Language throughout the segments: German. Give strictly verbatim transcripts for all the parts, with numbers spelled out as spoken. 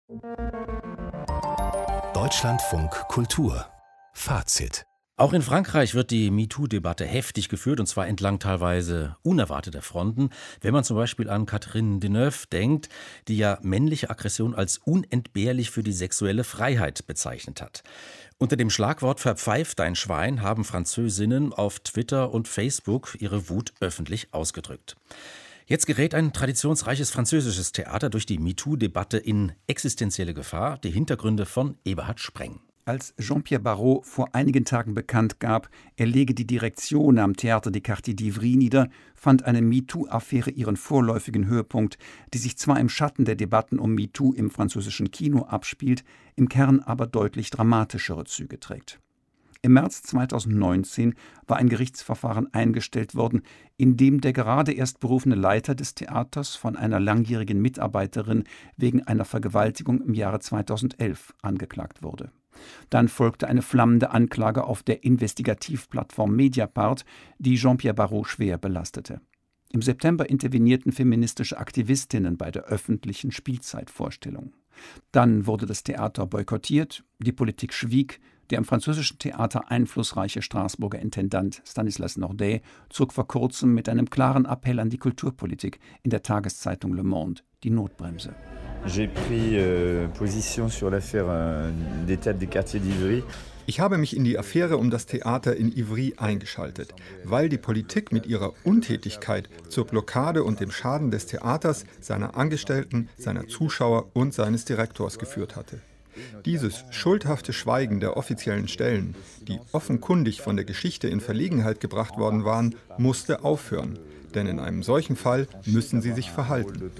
Deutschlandfunk Kultur Fazit. Auch in Frankreich wird die MeToo-Debatte heftig geführt, und zwar entlang teilweise unerwarteter Fronten. Wenn man zum Beispiel an Catherine Deneuve denkt, die ja männliche Aggression als unentbehrlich für die sexuelle Freiheit bezeichnet hat. Unter dem Schlagwort "Verpfeif dein Schwein" haben Französinnen auf Twitter und Facebook ihre Wut öffentlich ausgedrückt. Jetzt gerät ein traditionsreiches französisches Theater durch die MeToo-Debatte in existenzielle Gefahr. Die Hintergründe von Eberhard Spreng. Als Jean-Pierre Barrot vor einigen Tagen bekannt gab, er lege die Direktion am Théâtre des Quartiers d'Ivry nieder, fand eine MeToo-Affäre ihren vorläufigen Höhepunkt, die sich zwar im Schatten der Debatten um MeToo im französischen Kino abspielt, im Kern aber deutlich dramatischere Züge trägt. Im März zweitausendneunzehn war ein Gerichtsverfahren eingestellt worden, in dem der gerade erst berufene Leiter des Theaters von einer langjährigen Mitarbeiterin wegen einer Vergewaltigung im Jahre zweitausendelf angeklagt wurde. Dann folgte eine flammende Anklage auf der Investigativplattform Mediapart, die Jean-Pierre Barrot schwer belastete. Im September intervenierten feministische Aktivistinnen bei der öffentlichen Spielzeitvorstellung. Dann wurde das Theater boykottiert, die Politik schwieg. Der im französischen Theater einflussreiche Straßburger Intendant Stanislas Nordet zog vor kurzem mit einem klaren Appell an die Kulturpolitik in der Tageszeitung Le Monde die Notbremse. J'ai pris euh, position sur l'affaire euh, des théâtres des quartiers d'Ivry. Ich habe mich in die Affäre um das Theater in Ivry eingeschaltet, weil die Politik mit ihrer Untätigkeit zur Blockade und dem Schaden des Theaters, seiner Angestellten, seiner Zuschauer und seines Direktors geführt hatte. Dieses schuldhafte Schweigen der offiziellen Stellen, die offenkundig von der Geschichte in Verlegenheit gebracht worden waren, musste aufhören. Denn in einem solchen Fall müssen sie sich verhalten.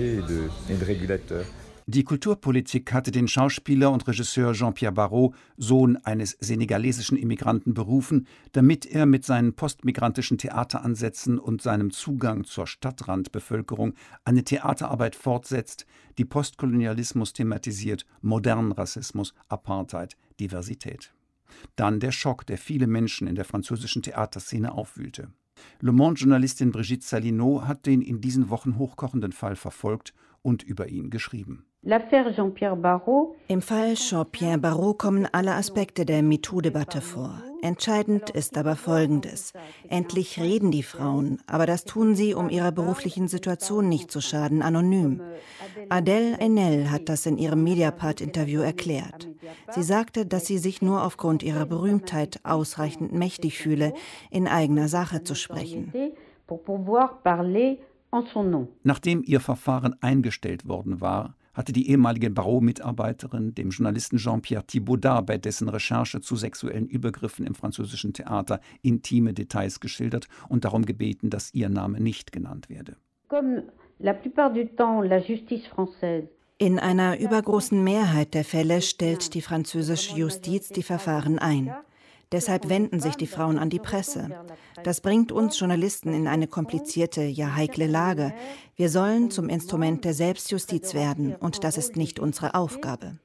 Die Kulturpolitik hatte den Schauspieler und Regisseur Jean-Pierre Barrot, Sohn eines senegalesischen Immigranten, berufen, damit er mit seinen postmigrantischen Theateransätzen und seinem Zugang zur Stadtrandbevölkerung eine Theaterarbeit fortsetzt, die Postkolonialismus thematisiert, modernen Rassismus, Apartheid, Diversität. Dann der Schock, der viele Menschen in der französischen Theaterszene aufwühlte. Le Monde-Journalistin Brigitte Salino hat den in diesen Wochen hochkochenden Fall verfolgt und über ihn geschrieben. Im Fall Jean-Pierre Barrot kommen alle Aspekte der MeToo-Debatte vor. Entscheidend ist aber Folgendes. Endlich reden die Frauen, aber das tun sie, um ihrer beruflichen Situation nicht zu schaden, anonym. Adèle Haenel hat das in ihrem Mediapart-Interview erklärt. Sie sagte, dass sie sich nur aufgrund ihrer Berühmtheit ausreichend mächtig fühle, in eigener Sache zu sprechen. Nachdem ihr Verfahren eingestellt worden war, hatte die ehemalige Barrot-Mitarbeiterin dem Journalisten Jean-Pierre Thibaudat bei dessen Recherche zu sexuellen Übergriffen im französischen Theater intime Details geschildert und darum gebeten, dass ihr Name nicht genannt werde. In einer übergroßen Mehrheit der Fälle stellt die französische Justiz die Verfahren ein. Deshalb wenden sich die Frauen an die Presse. Das bringt uns Journalisten in eine komplizierte, ja heikle Lage. Wir sollen zum Instrument der Selbstjustiz werden, und das ist nicht unsere Aufgabe.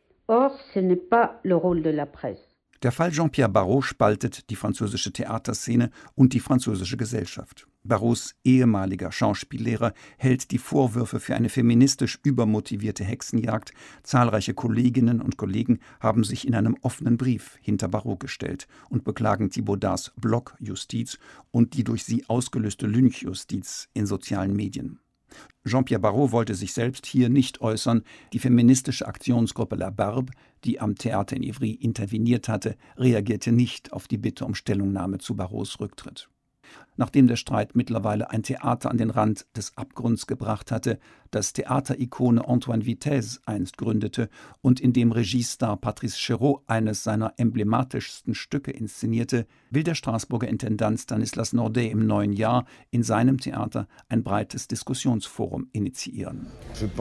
Der Fall Jean-Pierre Barrot spaltet die französische Theaterszene und die französische Gesellschaft. Barrots ehemaliger Schauspiellehrer hält die Vorwürfe für eine feministisch übermotivierte Hexenjagd. Zahlreiche Kolleginnen und Kollegen haben sich in einem offenen Brief hinter Barrot gestellt und beklagen Thibaudats Blockjustiz und die durch sie ausgelöste Lynchjustiz in sozialen Medien. Jean-Pierre Barrot wollte sich selbst hier nicht äußern. Die feministische Aktionsgruppe La Barbe, die am Theater in Ivry interveniert hatte, reagierte nicht auf die Bitte um Stellungnahme zu Barrots Rücktritt. Nachdem der Streit mittlerweile ein Theater an den Rand des Abgrunds gebracht hatte, das Theaterikone Antoine Vitesse einst gründete und in dem Regiestar Patrice Chéreau eines seiner emblematischsten Stücke inszenierte, will der Straßburger Intendant Stanislas Nordet im neuen Jahr in seinem Theater ein breites Diskussionsforum initiieren.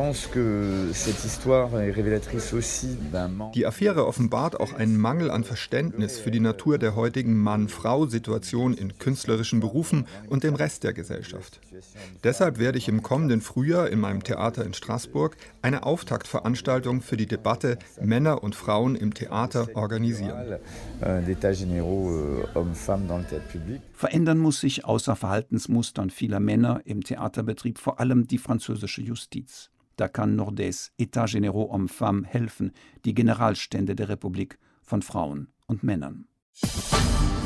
Die Affäre offenbart auch einen Mangel an Verständnis für die Natur der heutigen Mann-Frau-Situation in künstlerischen Berufen und dem Rest der Gesellschaft. Deshalb werde ich im kommenden Frühjahr in meinem Theater in Straßburg eine Auftaktveranstaltung für die Debatte Männer und Frauen im Theater organisieren. Verändern muss sich außer Verhaltensmustern vieler Männer im Theaterbetrieb vor allem die französische Justiz. Da kann nur des États généraux hommes-femmes helfen, die Generalstände der Republik von Frauen und Männern.